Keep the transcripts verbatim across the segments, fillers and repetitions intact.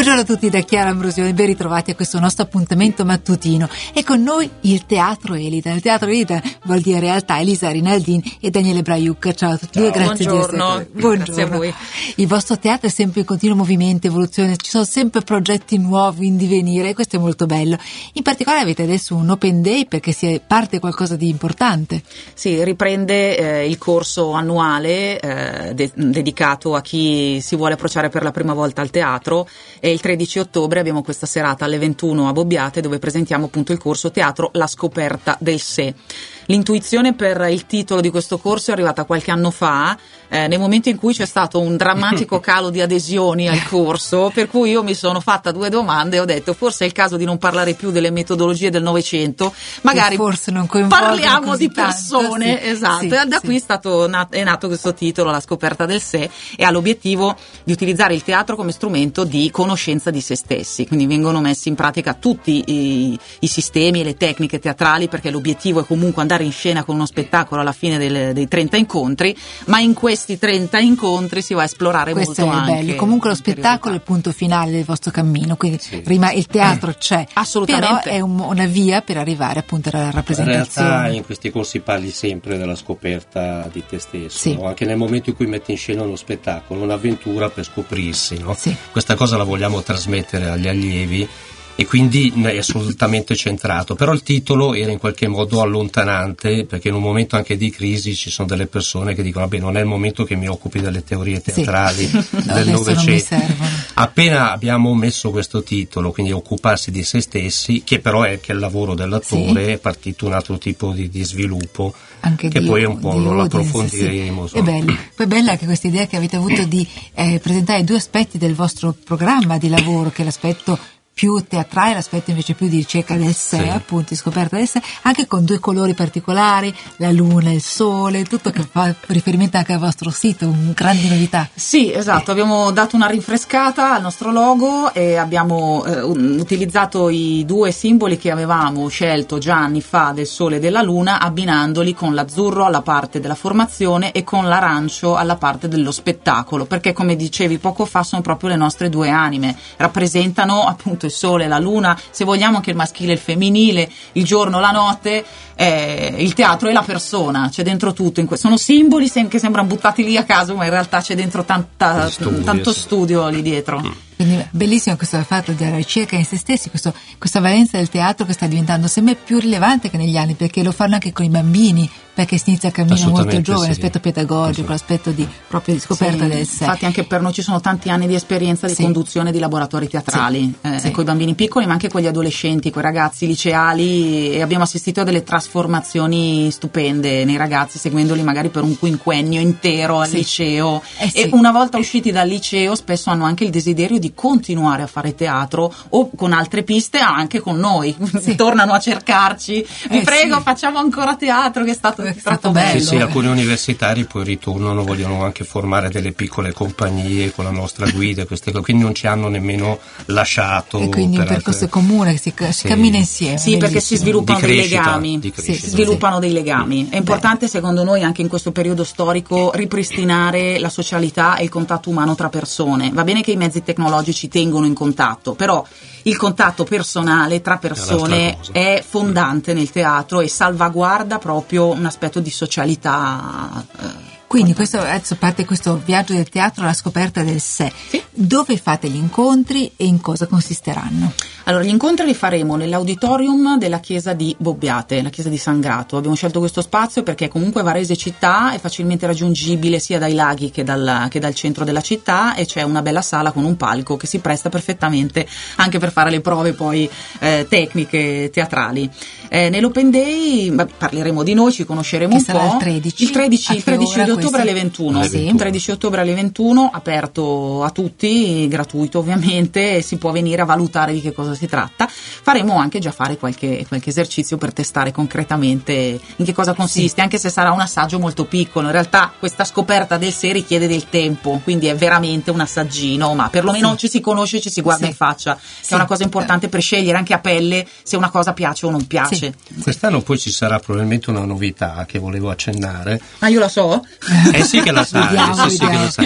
Buongiorno a tutti da Chiara Ambrosioni, ben ritrovati a questo nostro appuntamento mattutino. E con noi il Teatro Elida. Il Teatro Elida vuol dire realtà Elisa Rinaldin e Daniele Braiucca. Ciao a tutti e grazie buongiorno. di essere qui. Buongiorno. Grazie a voi. Il vostro teatro è sempre in continuo movimento, evoluzione, ci sono sempre progetti nuovi in divenire e questo è molto bello. In particolare avete adesso un open day perché si parte qualcosa di importante. Sì, riprende eh, il corso annuale eh, de- dedicato a chi si vuole approcciare per la prima volta al teatro. E il tredici ottobre abbiamo questa serata alle ventuno a Bobbiate dove presentiamo appunto il corso Teatro La scoperta del sé. L'intuizione per il titolo di questo corso è arrivata qualche anno fa, eh, nel momento in cui c'è stato un drammatico calo di adesioni al corso, per cui io mi sono fatta due domande e ho detto forse è il caso di non parlare più delle metodologie del Novecento, magari forse non parliamo di tanto, persone, sì, esatto, sì, e da sì. qui è, stato nat- è nato questo titolo, La scoperta del sé, e ha l'obiettivo di utilizzare il teatro come strumento di conoscenza di se stessi, quindi vengono messi in pratica tutti i, i sistemi e le tecniche teatrali, perché l'obiettivo è comunque andare in scena con uno spettacolo alla fine del, dei trenta incontri, ma in questi trenta incontri si va a esplorare questo molto è anche. bello. Comunque lo spettacolo è il punto finale del vostro cammino, quindi sì. prima il teatro c'è, assolutamente, però è un, una via per arrivare appunto alla rappresentazione. In realtà in questi corsi parli sempre della scoperta di te stesso, sì. no? Anche nel momento in cui metti in scena uno spettacolo, un'avventura per scoprirsi, no? Sì. Questa cosa la vogliamo trasmettere agli allievi e quindi è assolutamente centrato, però il titolo era in qualche modo allontanante, perché in un momento anche di crisi ci sono delle persone che dicono vabbè, non è il momento che mi occupi delle teorie teatrali sì. del no, Novecento. Appena abbiamo messo questo titolo, quindi occuparsi di se stessi, che però è che il lavoro dell'attore, sì. È partito un altro tipo di, di sviluppo anche che di, poi un po' lo approfondiremo. Sì. È bello. Poi è bella anche questa idea che avete avuto di eh, presentare due aspetti del vostro programma di lavoro, che è l'aspetto più teatrale, l'aspetto invece più di ricerca del sé, sì. Appunto di scoperta del sé, anche con due colori particolari, la luna, il sole, tutto che fa riferimento anche al vostro sito, un grande novità. Sì, esatto, abbiamo dato una rinfrescata al nostro logo e abbiamo eh, utilizzato i due simboli che avevamo scelto già anni fa del sole e della luna, abbinandoli con l'azzurro alla parte della formazione e con l'arancio alla parte dello spettacolo, perché come dicevi poco fa sono proprio le nostre due anime, rappresentano appunto il sole, la luna, se vogliamo anche il maschile e il femminile, il giorno, la notte, eh, il teatro e la persona, c'è dentro tutto, in que- sono simboli sem- che sembrano buttati lì a caso, ma in realtà c'è dentro tanta, studio, tanto sì. studio lì dietro. Mm. Quindi bellissimo questo fatto della ricerca in se stessi, questo, questa valenza del teatro che sta diventando sempre più rilevante che negli anni, perché lo fanno anche con i bambini, perché si inizia a cammino molto giovane, sì. L'aspetto pedagogico, sì. L'aspetto di proprio di scoperta sì, del sé. Infatti anche per noi ci sono tanti anni di esperienza di sì. conduzione di laboratori teatrali, sì. Eh, sì. con i bambini piccoli ma anche con gli adolescenti, con i ragazzi liceali, e abbiamo assistito a delle trasformazioni stupende nei ragazzi, seguendoli magari per un quinquennio intero al sì. liceo, eh sì. e una volta usciti dal liceo spesso hanno anche il desiderio di continuare a fare teatro o con altre piste anche con noi, sì. tornano a cercarci, vi eh prego sì. facciamo ancora teatro, che è stato è troppo bello. Sì, sì, alcuni universitari poi ritornano, vogliono anche formare delle piccole compagnie con la nostra guida, queste cose, quindi non ci hanno nemmeno lasciato. E quindi un percorso altre... comune, si, si sì. cammina insieme. Sì, perché si sviluppano di dei crescita, legami, di sì, si sviluppano sì. dei legami. È importante Beh. secondo noi anche in questo periodo storico ripristinare la socialità e il contatto umano tra persone. Va bene che i mezzi tecnologici tengono in contatto, però il contatto personale tra persone è, è fondante nel teatro e salvaguarda proprio un aspetto di socialità. Eh, Quindi questo, adesso parte questo viaggio del teatro alla scoperta del sé. Sì. Dove fate gli incontri e in cosa consisteranno? Allora, gli incontri li faremo nell'auditorium della chiesa di Bobbiate, la chiesa di San Grato. Abbiamo scelto questo spazio perché comunque Varese città è facilmente raggiungibile sia dai laghi che dal, che dal centro della città, e c'è una bella sala con un palco che si presta perfettamente anche per fare le prove poi eh, tecniche teatrali. Eh, nell'open day beh, parleremo di noi, ci conosceremo che un sarà po'. Il tredici, il tredici, il tredici di ottobre alle ventuno. Sì. Il tredici ottobre alle ventuno, aperto a tutti, gratuito ovviamente, e si può venire a valutare di che cosa si tratta. Faremo anche già fare qualche, qualche esercizio per testare concretamente in che cosa consiste, sì. anche se sarà un assaggio molto piccolo. In realtà questa scoperta del sé richiede del tempo, quindi è veramente un assaggino, ma perlomeno sì. ci si conosce, ci si guarda sì. in faccia, che sì. è una cosa importante per scegliere anche a pelle se una cosa piace o non piace. Sì. Quest'anno poi ci sarà probabilmente una novità che volevo accennare. Ah, io la so? Eh sì che la sai, vediamo, sì, sì che la sai.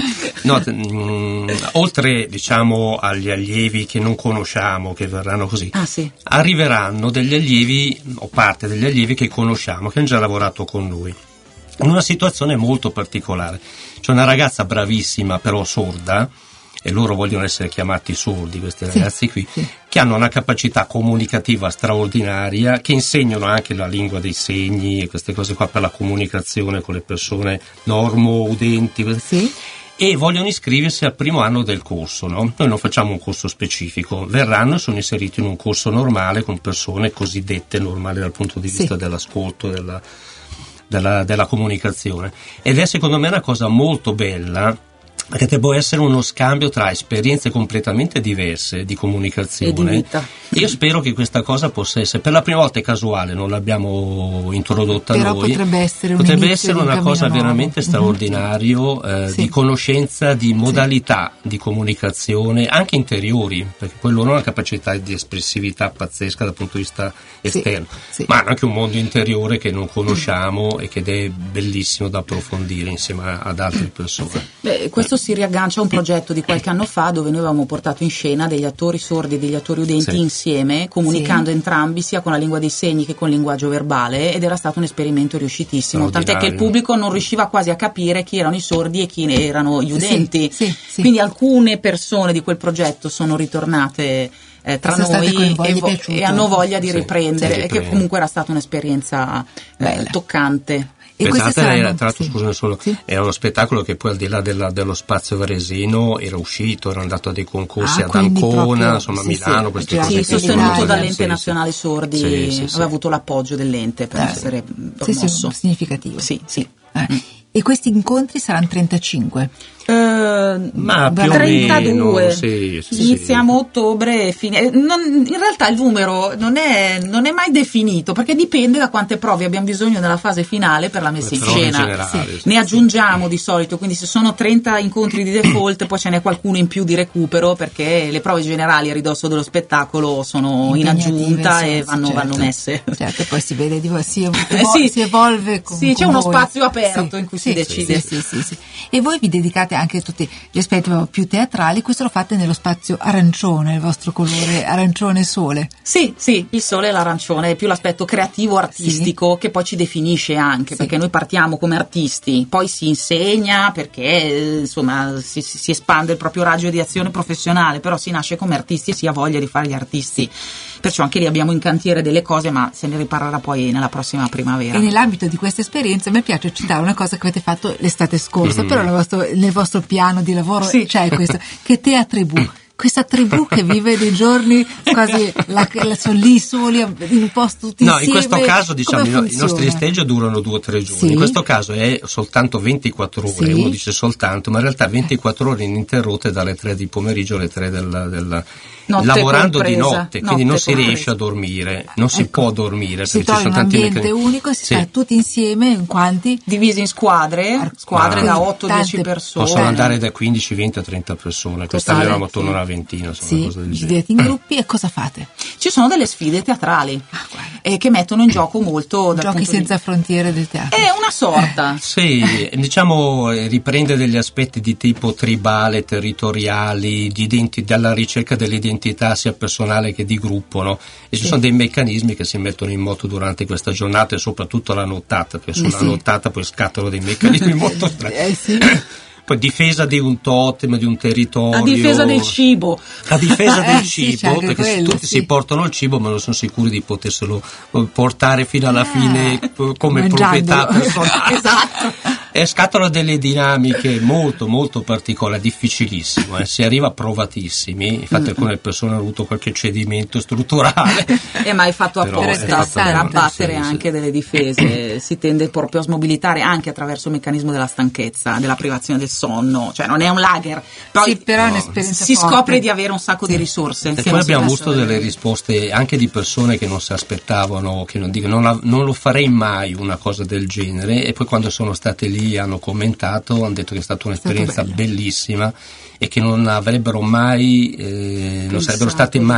No, mh, oltre diciamo agli allievi che non conosciamo, che verranno così, ah, sì. arriveranno degli allievi o parte degli allievi che conosciamo, che hanno già lavorato con lui. In una situazione molto particolare. C'è una ragazza bravissima però sorda, e loro vogliono essere chiamati sordi, questi ragazzi qui, sì, che hanno una capacità comunicativa straordinaria, che insegnano anche la lingua dei segni e queste cose qua per la comunicazione con le persone normo-udenti, sì, e vogliono iscriversi al primo anno del corso, no? Noi non facciamo un corso specifico, verranno e sono inseriti in un corso normale con persone cosiddette normali dal punto di vista sì. dell'ascolto, della, della, della comunicazione, ed è secondo me una cosa molto bella, perché può essere uno scambio tra esperienze completamente diverse di comunicazione e di vita. Io spero che questa cosa possa essere, per la prima volta è casuale, non l'abbiamo introdotta però noi, potrebbe essere, un potrebbe essere una cosa nuovo. veramente straordinario, eh, sì. di conoscenza, di modalità sì. di comunicazione anche interiori, perché poi loro hanno una capacità di espressività pazzesca dal punto di vista esterno, sì. Sì. ma hanno anche un mondo interiore che non conosciamo e che è bellissimo da approfondire insieme ad altre persone. Beh, questo si riaggancia a un progetto di qualche anno fa dove noi avevamo portato in scena degli attori sordi e degli attori udenti sì. insieme, comunicando sì. entrambi sia con la lingua dei segni che con il linguaggio verbale, ed era stato un esperimento riuscitissimo, tant'è che il pubblico non riusciva quasi a capire chi erano i sordi e chi erano gli udenti, sì. Sì. Sì. Quindi alcune persone di quel progetto sono ritornate eh, tra noi e, vo- e hanno voglia di sì. riprendere, sì, e che comunque era stata un'esperienza eh, toccante. E saranno... era, tra l'altro, sì. scusami solo, sì. era uno spettacolo che poi al di là della, dello spazio varesino era uscito, era andato a dei concorsi ah, ad Ancona, proprio, insomma sì, a Milano, sì, queste cose. Sì, sostenuto dall'Ente sì, Nazionale sì. Sordi, sì, sì, aveva sì. avuto l'appoggio dell'ente per eh, essere promosso. Sì, sì, significativo. Sì, sì. Eh. Mm. E questi incontri saranno trentacinque? Uh, ma più trentadue o meno, sì, sì, iniziamo sì. ottobre e fine. Non, in realtà il numero non è, non è mai definito, perché dipende da quante prove abbiamo bisogno nella fase finale per la messa in scena. Generali, sì. Ne aggiungiamo di solito, quindi se sono trenta incontri di default poi ce n'è qualcuno in più di recupero, perché le prove generali a ridosso dello spettacolo sono in aggiunta sì, e vanno, certo. vanno messe. Certo, poi si vede, si, evol- eh, sì. si evolve con, sì, con c'è uno voi. spazio aperto sì. in cui sì, si decide. Sì, sì, sì, sì. E voi vi dedicate anche a tutti gli aspetti più teatrali, questo lo fate nello spazio arancione, il vostro colore arancione sole. Sì, sì, il sole e l'arancione è più l'aspetto creativo artistico sì. che poi ci definisce anche, sì. perché noi partiamo come artisti, poi si insegna perché insomma si, si espande il proprio raggio di azione professionale, però si nasce come artisti e si ha voglia di fare gli artisti. Perciò anche lì abbiamo in cantiere delle cose, ma se ne riparlerà poi nella prossima primavera. E nell'ambito di questa esperienza mi piace citare una cosa che avete fatto l'estate scorsa, mm-hmm. però nel vostro, nel vostro piano di lavoro sì. c'è questo, che Teatribù. Questa tribù che vive dei giorni quasi la, la, sono lì soli in un posto tutti no, insieme. In questo caso diciamo i, i nostri stage durano due o tre giorni, sì. in questo caso è soltanto ventiquattro ore, sì. uno dice soltanto, ma in realtà ventiquattro ore ininterrotte dalle tre di pomeriggio alle tre del, del notte lavorando compresa. di notte, quindi notte non si compresa. riesce a dormire, non si ecco. può dormire. Si trova in un ambiente meccan... unico, si sì. sta tutti insieme, in quanti? Divisi in squadre, squadre ah. da otto dieci persone. Possono andare da quindici, venti a trenta persone, quest'anno eravamo attorno a una ventina, insomma. Sì. Vi siete in gruppi e cosa fate? Ci sono delle sfide teatrali ah, eh, che mettono in gioco molto dal giochi punto senza di... frontiere del teatro. È una sorta. Eh, sì, diciamo riprende degli aspetti di tipo tribale, territoriali, di identi- dalla ricerca dell'identità sia personale che di gruppo, no? E ci sì. sono dei meccanismi che si mettono in moto durante questa giornata e soprattutto la nottata, perché sulla sì. nottata poi scattano dei meccanismi molto strani. Eh, sì. Poi difesa di un totem, di un territorio. A difesa del cibo. A difesa del eh, cibo, sì, perché quello, tutti sì. si portano il cibo, ma non sono sicuri di poterselo portare fino alla fine eh, come mangiandolo. proprietà personale. Esatto. E scattano delle dinamiche molto molto particolari, difficilissimo, eh. si arriva provatissimi, infatti alcune persone hanno avuto qualche cedimento strutturale. E ma è fatto apposta per abbattere sì, anche sì. delle difese, si tende proprio a smobilitare anche attraverso il meccanismo della stanchezza, della privazione del sonno, cioè non è un lager, poi sì, però è un'esperienza si forte. scopre di avere un sacco sì. di risorse. E poi abbiamo avuto delle risposte anche di persone che non si aspettavano, che non dicono non, non lo farei mai una cosa del genere, e poi quando sono state lì hanno commentato, hanno detto che è stata un'esperienza bellissima e che non avrebbero mai eh, non sarebbero stati mai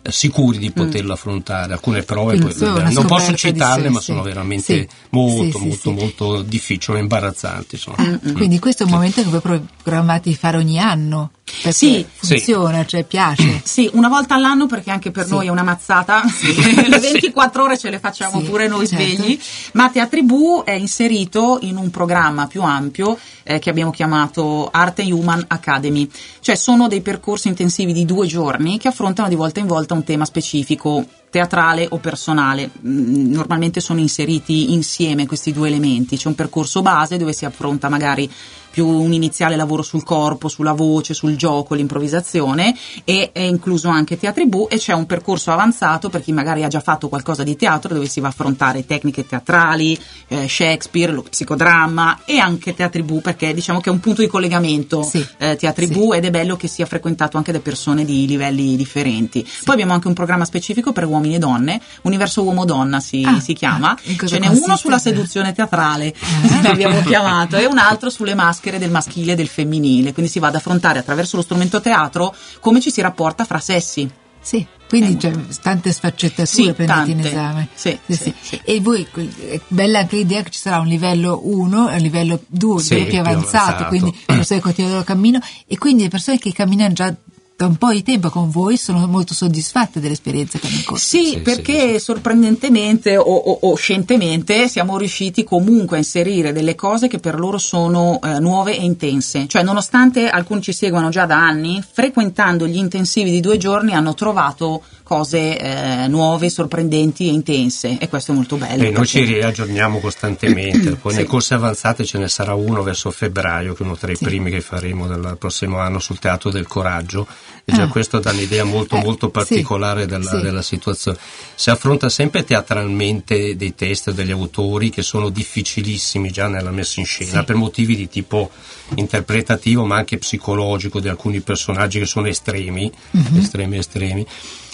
sicuri di poterlo mm. affrontare. Alcune prove poi, non posso citarle, sé, ma sì. sono veramente sì. molto sì, molto sì, molto sì. difficili, imbarazzanti. Mm. Quindi questo è un sì. momento che voi programmate di fare ogni anno? Perché sì, funziona, sì. cioè piace. Sì, una volta all'anno, perché anche per sì. noi è una mazzata, sì. le ventiquattro ore ce le facciamo sì, pure noi certo. svegli, ma Teatribù è inserito in un programma più ampio eh, che abbiamo chiamato Art and Human Academy, cioè sono dei percorsi intensivi di due giorni che affrontano di volta in volta un tema specifico, teatrale o personale. Normalmente sono inseriti insieme questi due elementi. C'è un percorso base dove si affronta magari più un iniziale lavoro sul corpo, sulla voce, sul gioco, l'improvvisazione, e è incluso anche Teatribù, e c'è un percorso avanzato per chi magari ha già fatto qualcosa di teatro, dove si va a affrontare tecniche teatrali, eh, Shakespeare, lo psicodramma, e anche Teatribù, perché diciamo che è un punto di collegamento sì. eh, Teatribù sì. ed è bello che sia frequentato anche da persone di livelli differenti. Sì. Poi abbiamo anche un programma specifico per uomini e donne, Universo Uomo-Donna si, ah, si chiama, ce n'è uno sulla seduzione teatrale, ah. l'abbiamo chiamato, e un altro sulle maschere del maschile e del femminile, quindi si va ad affrontare attraverso lo strumento teatro come ci si rapporta fra sessi. Sì, quindi eh, c'è tante sfaccettature sì, prendete tante. in esame. Sì, sì, sì, sì. Sì. E voi, è bella anche l'idea che ci sarà un livello uno, un livello due, sì, più, più avanzato, avanzato, quindi le persone continuano il loro cammino, e quindi le persone che camminano già da un po' di tempo con voi sono molto soddisfatte dell'esperienza che hanno incontro. Sì, sì, perché sì, sì. sorprendentemente o, o, o scientemente siamo riusciti comunque a inserire delle cose che per loro sono eh, nuove e intense. Cioè, nonostante alcuni ci seguano già da anni, frequentando gli intensivi di due giorni hanno trovato cose eh, nuove, sorprendenti e intense, e questo è molto bello. E perché... noi ci riaggiorniamo costantemente, poi sì. nelle corse avanzate ce ne sarà uno verso febbraio, che è uno tra i sì. primi che faremo del prossimo anno sul Teatro del Coraggio, e già ah. questo dà un'idea molto eh, molto particolare sì. Della, sì. della situazione. Si affronta sempre teatralmente dei testi o degli autori che sono difficilissimi già nella messa in scena, sì. per motivi di tipo interpretativo ma anche psicologico, di alcuni personaggi che sono estremi, mm-hmm. estremi estremi.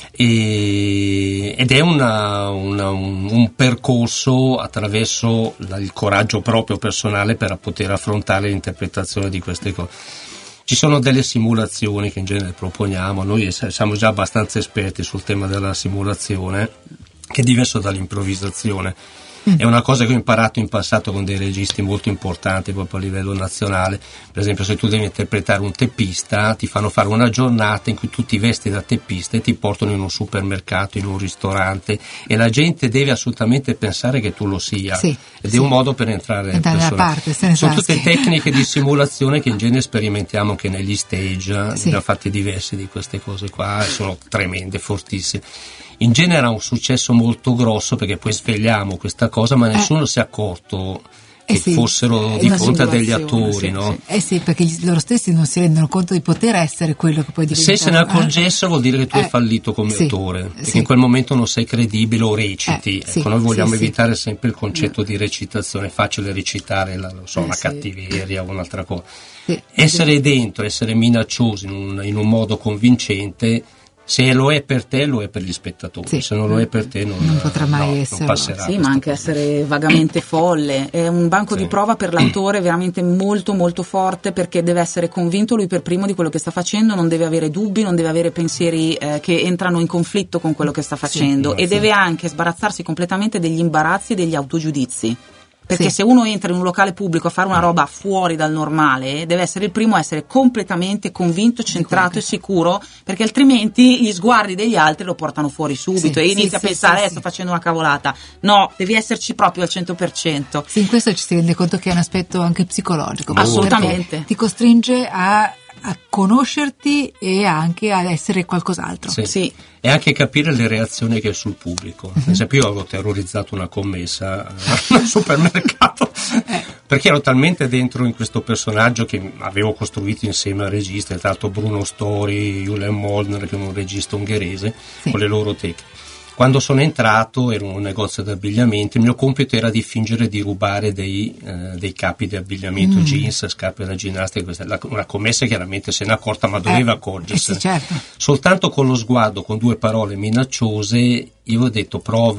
E, ed è una, una, un, un percorso attraverso la, il coraggio proprio personale per poter affrontare l'interpretazione di queste cose. Ci sono delle simulazioni che in genere proponiamo, noi siamo già abbastanza esperti sul tema della simulazione, che è diverso dall'improvvisazione. È una cosa che ho imparato in passato con dei registi molto importanti proprio a livello nazionale. Per esempio, se tu devi interpretare un teppista, ti fanno fare una giornata in cui tu ti vesti da teppista e ti portano in un supermercato, in un ristorante, e la gente deve assolutamente pensare che tu lo sia, sì, ed sì. è un modo per entrare nel personaggio. Parte, sono tutte tecniche di simulazione che in genere sperimentiamo anche negli stage, sì. ne ho fatti diversi di queste cose qua, sono tremende, fortissime. In genere ha un successo molto grosso, perché poi svegliamo questa cosa, ma nessuno eh. si è accorto che eh sì, fossero di fronte a degli attori, sì, no? Sì. Eh sì, perché loro stessi non si rendono conto di poter essere quello che poi diventare. Se se ne accorgessero, eh. vuol dire che tu eh. hai fallito come sì, attore, perché sì. in quel momento non sei credibile o reciti. Eh, ecco, sì, noi vogliamo sì, evitare sì. sempre il concetto di recitazione. È facile recitare la, non so, eh, una sì. cattiveria o un'altra cosa. Sì, essere sì. dentro, essere minacciosi in un, in un modo convincente. Se lo è per te, lo è per gli spettatori, sì. se non lo è per te non, non potrà mai no, essere. Non passerà. Sì, ma anche cosa. Essere vagamente folle. È un banco sì. di prova per l'attore veramente molto molto forte, perché deve essere convinto lui per primo di quello che sta facendo, non deve avere dubbi, non deve avere pensieri eh, che entrano in conflitto con quello che sta facendo, sì, e sì. deve anche sbarazzarsi completamente degli imbarazzi e degli autogiudizi. Perché sì. se uno entra in un locale pubblico a fare una roba fuori dal normale, deve essere il primo a essere completamente convinto, centrato e sicuro, perché altrimenti gli sguardi degli altri lo portano fuori subito, sì, e inizia sì, a pensare, sì, eh, sto sì. facendo una cavolata. No, devi esserci proprio al cento per cento. Sì, in questo ci si rende conto che è un aspetto anche psicologico. Assolutamente. Ti costringe a a conoscerti e anche a essere qualcos'altro. Sì. sì. E anche capire le reazioni che hai sul pubblico. Uh-huh. Per esempio, io avevo terrorizzato una commessa al supermercato eh. perché ero talmente dentro in questo personaggio che avevo costruito insieme al regista, tra l'altro Bruno Stori, Julian Molnar, che è un regista ungherese, sì. con le loro tecniche. Quando sono entrato, ero in un negozio di abbigliamento, il mio compito era di fingere di rubare dei, eh, dei capi di abbigliamento, mm. jeans, scarpe da ginnastica. La, una commessa chiaramente se n'è accorta, ma doveva eh, accorgersi. Eh sì, certo. Soltanto con lo sguardo, con due parole minacciose, io ho detto prova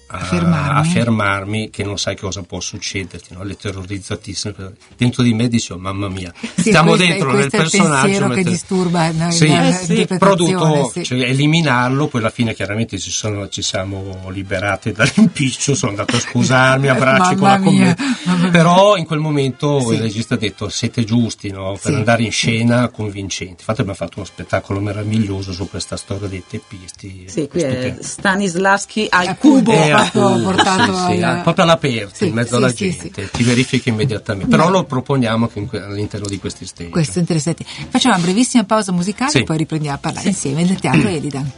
a, fermarmi. a fermarmi, che non sai cosa può succederti, no? Le terrorizzatissime. Dentro di me dicevo, mamma mia, sì, stiamo questo, dentro questo nel personaggio. È il pensiero mentre... che disturba no, sì, la, eh, sì, però dovuto sì. cioè, eliminarlo, poi alla fine chiaramente ci, sono, ci siamo liberati dall'impiccio, sono andato a scusarmi, abbracci con la commenta, però in quel momento sì. Il regista ha detto siete giusti, no? Per sì. Andare in scena convincenti. Infatti abbiamo fatto uno spettacolo meraviglioso su questa storia dei teppisti. Sì, qui è Stanislavski al cubo, eh, ha portato sì, sì, alla... proprio all'aperto, sì, in mezzo sì, alla sì, gente, sì. Ti verifichi immediatamente. Però lo proponiamo anche all'interno di questi stage. Questo è interessante. Facciamo una brevissima pausa musicale sì. e poi riprendiamo a parlare sì. insieme del Teatro Elidan.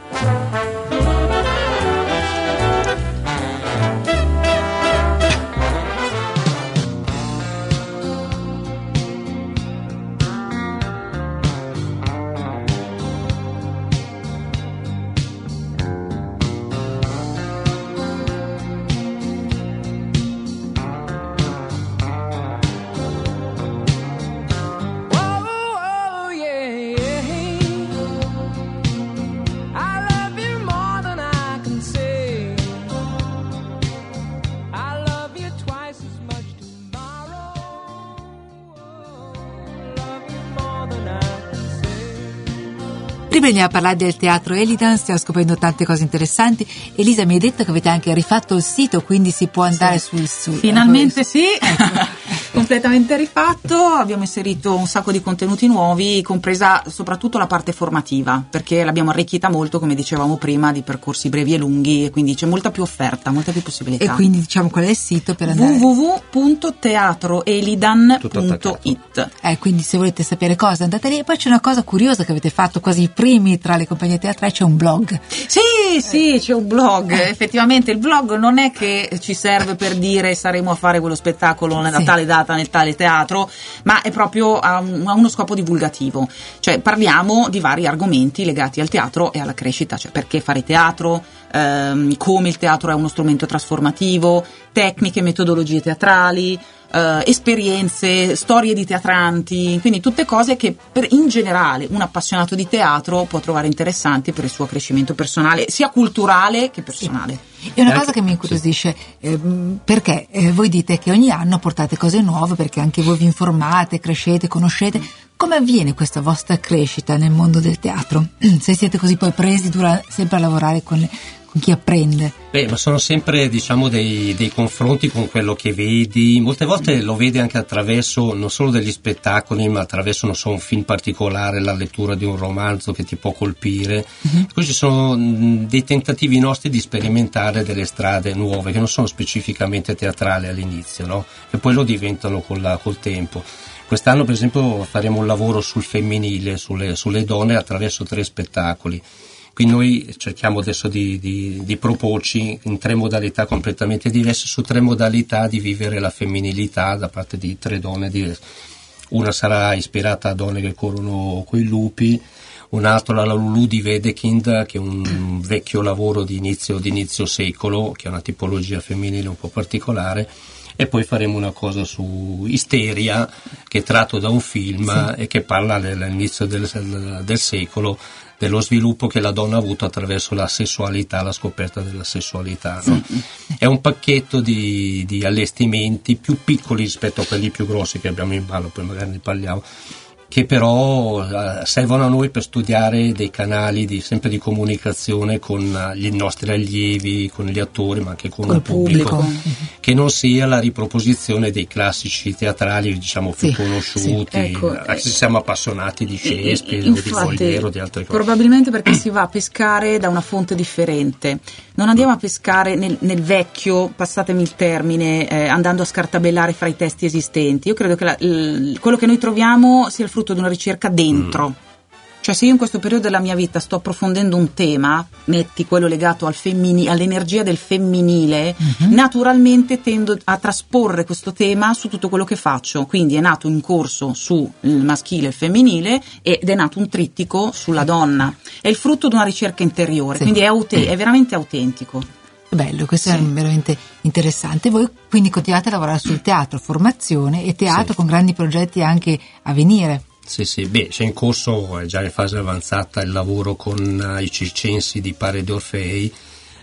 Riprendiamo a parlare del Teatro Elidan, stiamo scoprendo tante cose interessanti. Elisa, mi hai detto che avete anche rifatto il sito, quindi si può andare sì. sul sito. Finalmente sì, completamente rifatto, abbiamo inserito un sacco di contenuti nuovi, compresa soprattutto la parte formativa, perché l'abbiamo arricchita molto, come dicevamo prima, di percorsi brevi e lunghi, e quindi c'è molta più offerta, molta più possibilità. E quindi diciamo qual è il sito per andare? w w w punto teatroelidan punto i t. Eh, quindi se volete sapere cosa andate lì. E poi c'è una cosa curiosa che avete fatto quasi i primi tra le compagnie teatrali, c'è un blog. Sì, sì, c'è un blog. Eh. Effettivamente il blog non è che ci serve per dire saremo a fare quello spettacolo nella sì. tale data nel tale teatro, ma è proprio a, un, a uno scopo divulgativo. Cioè parliamo di vari argomenti legati al teatro e alla crescita, cioè perché fare teatro, ehm, come il teatro è uno strumento trasformativo, tecniche, metodologie teatrali, Uh, esperienze, storie di teatranti, quindi tutte cose che per, in generale un appassionato di teatro può trovare interessanti per il suo crescimento personale, sia culturale che personale. Sì. È una cosa che mi incuriosisce, eh, perché eh, voi dite che ogni anno portate cose nuove, perché anche voi vi informate, crescete, conoscete. Come avviene questa vostra crescita nel mondo del teatro? Se siete così poi presi dura, sempre a lavorare con le, con chi apprende? Beh, ma sono sempre, diciamo, dei, dei confronti con quello che vedi. Molte volte lo vedi anche attraverso non solo degli spettacoli, ma attraverso, non so, un film particolare, la lettura di un romanzo che ti può colpire. Uh-huh. Poi ci sono mh, dei tentativi nostri di sperimentare delle strade nuove che non sono specificamente teatrali all'inizio, no? E poi lo diventano con la, col tempo. Quest'anno per esempio faremo un lavoro sul femminile, sulle, sulle donne attraverso tre spettacoli. Quindi noi cerchiamo adesso di, di, di proporci in tre modalità completamente diverse, su tre modalità di vivere la femminilità da parte di tre donne diverse. Una sarà ispirata a donne che corrono coi lupi, un'altra la Lulu di Wedekind, che è un vecchio lavoro di inizio, di inizio secolo, che è una tipologia femminile un po' particolare. E poi faremo una cosa su Isteria, che è tratto da un film sì. e che parla dell'inizio del, del secolo, dello sviluppo che la donna ha avuto attraverso la sessualità, la scoperta della sessualità. No? Sì. È un pacchetto di, di allestimenti più piccoli rispetto a quelli più grossi che abbiamo in ballo, poi magari ne parliamo, che però uh, servono a noi per studiare dei canali di, sempre di comunicazione con uh, gli nostri allievi, con gli attori, ma anche con Col il pubblico, pubblico, che non sia la riproposizione dei classici teatrali, diciamo, più sì, conosciuti, sì, ecco, anche se siamo appassionati di Shakespeare o di Molière o di altre cose. Probabilmente perché si va a pescare da una fonte differente, non andiamo a pescare nel, nel vecchio, passatemi il termine, eh, andando a scartabellare fra i testi esistenti. Io credo che la, il, quello che noi troviamo sia il frutto di una ricerca dentro. Mm. Cioè se io in questo periodo della mia vita sto approfondendo un tema, metti quello legato al femmini, all'energia del femminile, mm-hmm. naturalmente tendo a trasporre questo tema su tutto quello che faccio. Quindi è nato un corso sul maschile e il femminile ed è nato un trittico sulla donna. È il frutto di una ricerca interiore, sì. quindi è, aut- è veramente autentico. Bello, questo sì. è veramente interessante. Voi quindi continuate a lavorare sul teatro, formazione e teatro sì. con grandi progetti anche a venire. Sì, sì, beh, c'è in corso, è già in fase avanzata il lavoro con uh, i circensi di Pare de Orfei,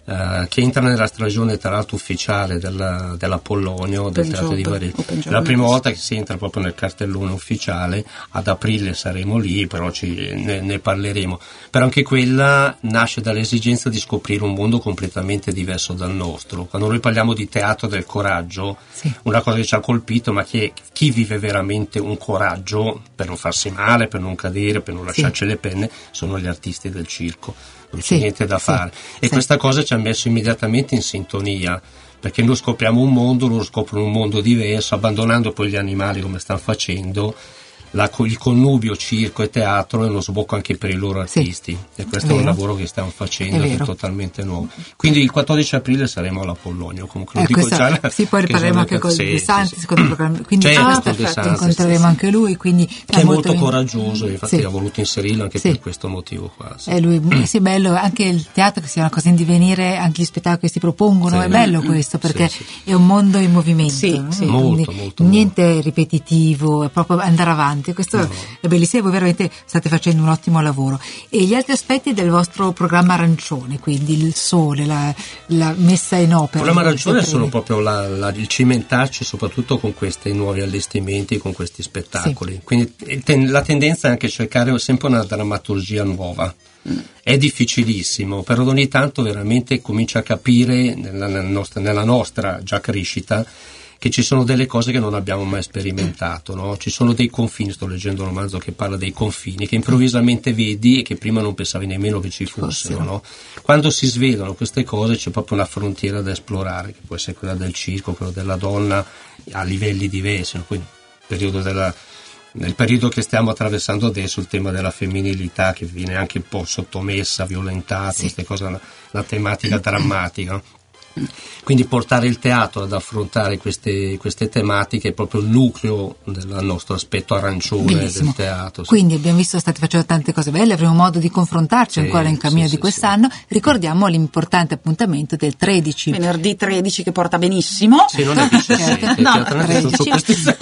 Uh, che entra nella stagione tra l'altro ufficiale della, dell'Apollonio, del Teatro di Varese. È la prima volta che si entra proprio nel cartellone ufficiale. Ad aprile saremo lì, però ci, ne, ne parleremo. Però anche quella nasce dall'esigenza di scoprire un mondo completamente diverso dal nostro. Quando noi parliamo di teatro del coraggio, sì. una cosa che ci ha colpito, ma che chi vive veramente un coraggio per non farsi male, per non cadere, per non lasciarci sì. le penne, sono gli artisti del circo. Non c'è sì, niente da fare sì, e sì. questa cosa ci ha messo immediatamente in sintonia, perché noi scopriamo un mondo, loro scoprono un mondo diverso, abbandonando poi gli animali come stanno facendo. La, il connubio circo e teatro è uno sbocco anche per i loro artisti sì, e questo è, è un lavoro che stiamo facendo, è, che è totalmente nuovo. Quindi il quattordici aprile saremo all'Apollonio, comunque lo eh, dico già. Sì, poi riparleremo anche con De Santis, sì, sì. quindi certo, ah, perfetto, incontreremo sì, anche lui, quindi che è molto, molto coraggioso, infatti sì. ha voluto inserirlo anche sì. per questo motivo qua. Sì. È lui, sì, bello anche il teatro che sia una cosa in divenire, anche gli spettacoli che si propongono, sì. è bello questo perché sì, sì. è un mondo in movimento, sì, no? sì. molto, molto, niente molto. ripetitivo, è proprio andare avanti, questo no. è bellissimo, voi veramente state facendo un ottimo lavoro. E gli altri aspetti del vostro programma arancione, quindi il sole, la, la messa in opera? Il programma arancione sono proprio la, la, il cimentarci soprattutto con questi nuovi allestimenti, con questi spettacoli. Sì. Quindi ten, la tendenza è anche cercare sempre una drammaturgia nuova. Mm. È difficilissimo, però ogni tanto veramente comincia a capire nella, nella, nostra, nella nostra già crescita che ci sono delle cose che non abbiamo mai sperimentato, no? Ci sono dei confini, sto leggendo un romanzo che parla dei confini, che improvvisamente vedi e che prima non pensavi nemmeno che ci fossero, no? Quando si svelano queste cose c'è proprio una frontiera da esplorare, che può essere quella del circo, quella della donna, a livelli diversi, no? Quindi periodo della, nel periodo che stiamo attraversando adesso, il tema della femminilità che viene anche un po' sottomessa, violentata, sì. queste cose, una, una tematica drammatica. Quindi portare il teatro ad affrontare queste, queste tematiche è proprio il nucleo del nostro aspetto arancione. Bellissimo. Del teatro. Sì. Quindi abbiamo visto, state facendo tante cose belle, avremo modo di confrontarci sì, ancora in cammino sì, di quest'anno. Sì. Ricordiamo l'importante appuntamento del tredici. Venerdì tredici che porta benissimo. Sì, non è diciassette, no, tredici, sì,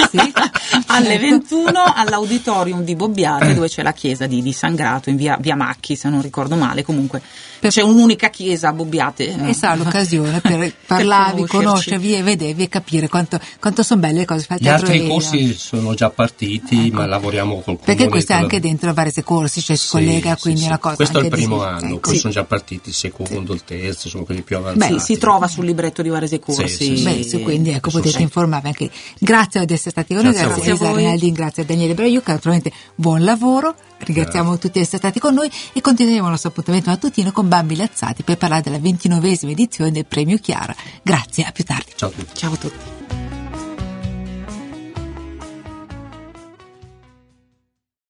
alle ventuno all'auditorium di Bobbiate, dove c'è la chiesa di, di San Grato in via, via Macchi, se non ricordo male. Comunque c'è un'unica chiesa a Bobbiate. E sarà l'occasione per parlarvi, conoscervi e vedevi e capire quanto, quanto sono belle le cose fatte. Gli altri corsi sono già partiti, ecco. ma lavoriamo col comune. Perché questo è anche la... dentro Varese Corsi, cioè si sì, collega, quindi sì, è una cosa. Questo è il anche primo di... anno, ecco. poi sì. sono già partiti il secondo, il terzo, sono quelli più avanzati. Beh, si trova sul libretto di Varese Corsi. Sì, sì, Beh, sì. quindi ecco, potete sì. informarvi anche. Grazie di essere stati con noi, grazie, grazie a Elisa Rinaldi, grazie a Daniele Braiuca, naturalmente buon lavoro. Ringraziamo grazie. tutti di essere stati con noi e continueremo il nostro appuntamento mattutino con Bambi Lazzati per parlare della ventinovesima edizione del Premio Chiara. Grazie, a più tardi. Ciao a tutti. Ciao a tutti.